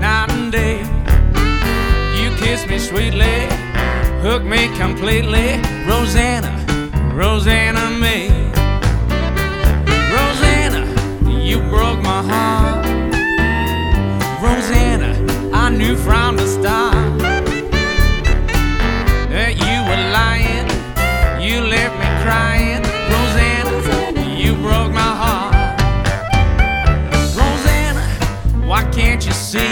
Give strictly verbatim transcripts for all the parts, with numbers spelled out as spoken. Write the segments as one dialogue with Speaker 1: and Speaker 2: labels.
Speaker 1: night and day. You kiss me sweetly, hook me completely. Rosanna, Rosanna May. Rosanna, you broke my heart. Rosanna, I knew from the start that you were lying. You left me crying. Rosanna, you broke my heart. Rosanna, why can't you see?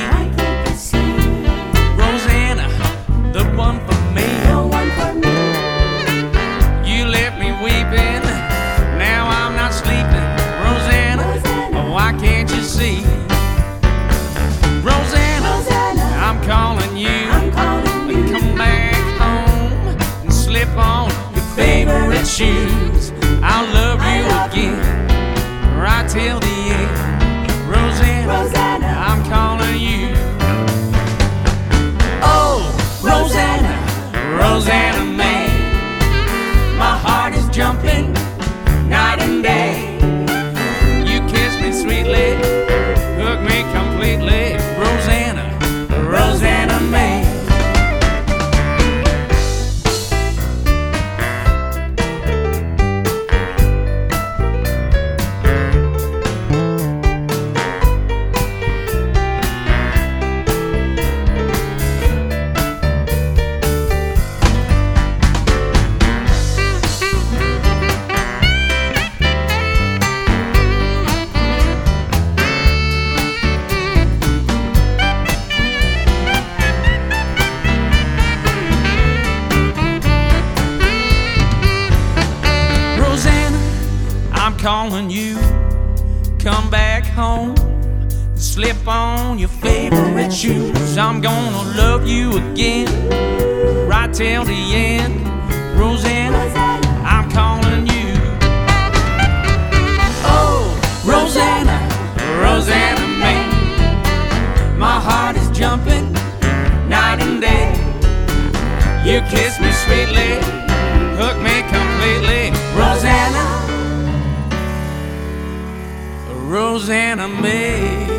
Speaker 1: Rosanna, the one for me. You left me weeping, now I'm not sleeping. Rosanna, why can't you see? Rosanna, I'm calling you. Come back home and slip on your favorite shoes. I'll love you again right till the end. Rosanna, I'm calling you. Oh, Rosanna, Rosanna May. My heart is jumping night and day. You kiss me sweetly, hook me completely. Rosanna, Rosanna May. I'm calling you, come back home, slip on your favorite shoes. I'm gonna love you again, right till the end. Rosanna, I'm calling you. Oh, Rosanna, Rosanna May. My heart is jumping night and day. You kiss me sweetly, hook me completely. Rosanna, Rosanna May.